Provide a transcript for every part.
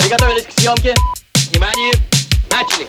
Приготовились к съемке. Внимание, начали.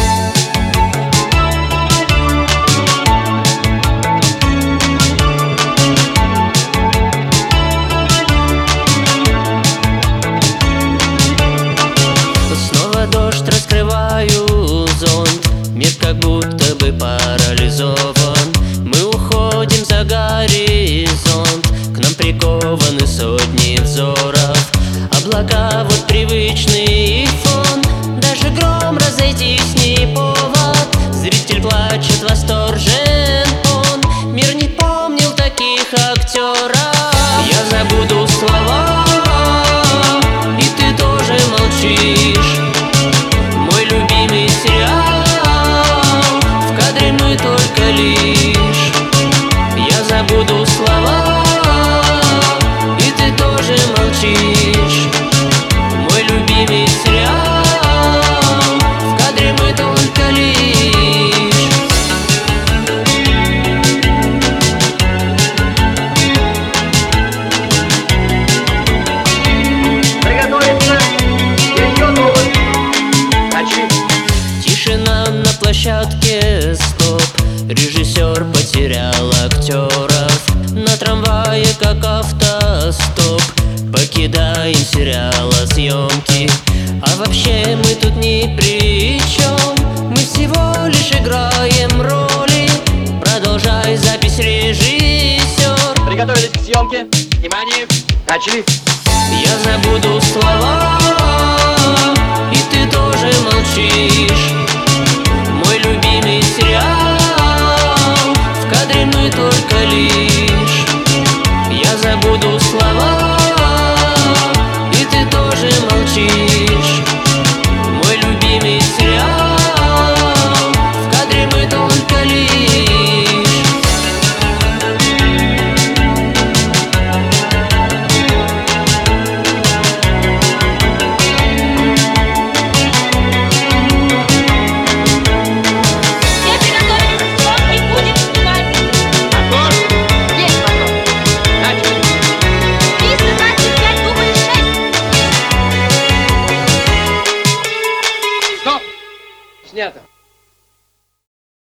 Снова дождь, раскрываю зонт. Мир как будто бы парализован. Мы уходим за горизонт. К нам прикованы сотни взоров. Облака вот привычный фон. Даже гром разойтись не повод. Зритель плачет, восторжен он. Мир не помнил таких актеров. Я забуду слова, и ты тоже молчишь. Мой любимый сериал, в кадре мы только лишь. Я забуду слова, и ты тоже молчишь. Мой любимый сериал, в кадре мы только лишь. Приготовиться. Еще новый. Начали. Тишина на площадке, стоп. Режиссер потерял актеров. На трамвае как автостоп. Покидаем сериала съемки. А вообще мы тут ни при чем. Мы всего лишь играем роли. Продолжай запись, режиссер. Приготовились к съемке. Внимание, начали. Я забуду слова, и ты тоже молчишь. Мой любимый сериал, в кадре мы только лишь.